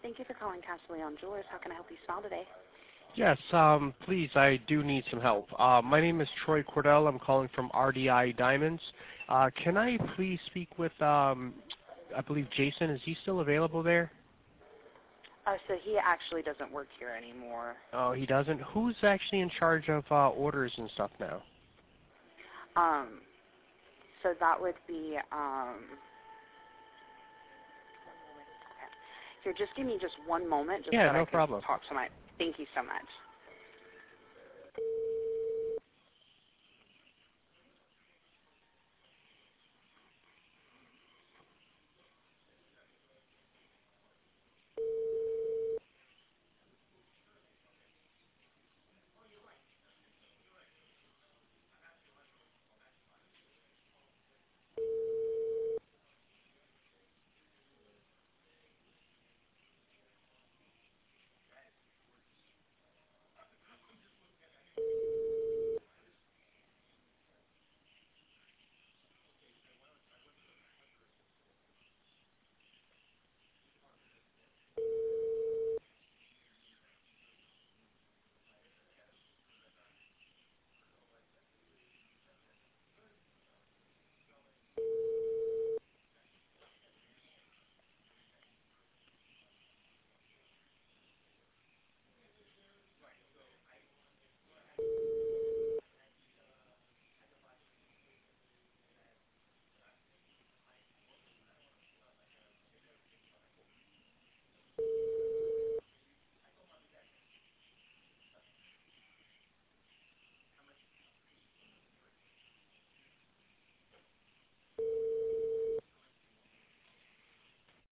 Thank you for calling Castellion Jewelers. How can I help you smile today? Yes, please, I do need some help. My name is Troy Cordell. I'm calling from RDI Diamonds. Can I please speak with, I believe, Jason? Is he still available there? So he actually doesn't work here anymore. Oh, he doesn't? Who's actually in charge of orders and stuff now? So that would be, here, just give me just one moment. Just Yeah, so no I can problem. talk to my, thank you so much.